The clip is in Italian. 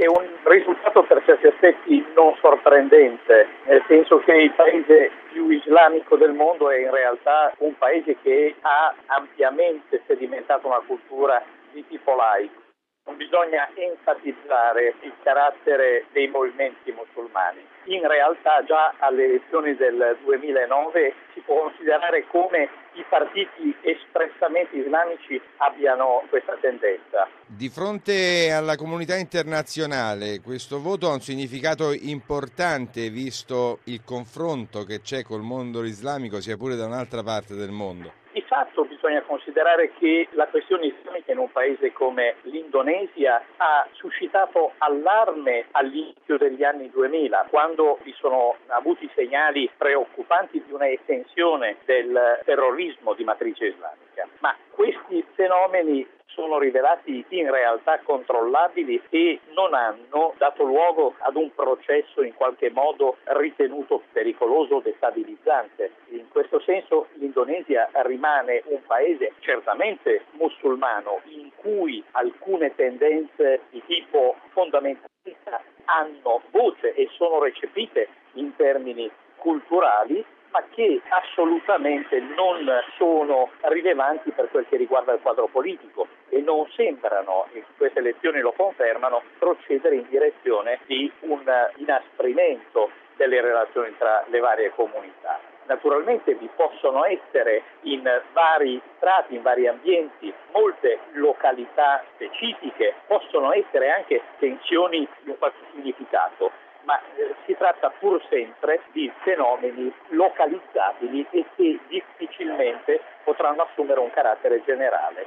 un risultato per certi aspetti non sorprendente, nel senso che il paese più islamico del mondo è in realtà un paese che ha ampiamente sedimentato una cultura di tipo laico. Non bisogna enfatizzare il carattere dei movimenti musulmani. In realtà già alle elezioni del 2009 si può considerare come i partiti espressamente islamici abbiano questa tendenza. Di fronte alla comunità internazionale, questo voto ha un significato importante visto il confronto che c'è col mondo islamico, sia pure da un'altra parte del mondo. Di fatto bisogna considerare che la questione islamica in un paese come l'Indonesia ha suscitato allarme all'inizio degli anni 2000, quando vi sono avuti segnali preoccupanti di una estensione del terrorismo di matrice islamica. Ma questi fenomeni sono rivelati in realtà controllabili e non hanno dato luogo ad un processo in qualche modo ritenuto pericoloso o destabilizzante. In questo senso l'Indonesia rimane un paese certamente musulmano in cui alcune tendenze di tipo fondamentalista hanno voce e sono recepite in termini culturali, ma che assolutamente non sono rilevanti per quel che riguarda il quadro politico e non sembrano, e queste elezioni lo confermano, procedere in direzione di un inasprimento delle relazioni tra le varie comunità. Naturalmente vi possono essere in vari strati, in vari ambienti, molte località specifiche, possono essere anche tensioni di un qualche significato, ma si tratta pur sempre di fenomeni localizzabili e che difficilmente potranno assumere un carattere generale.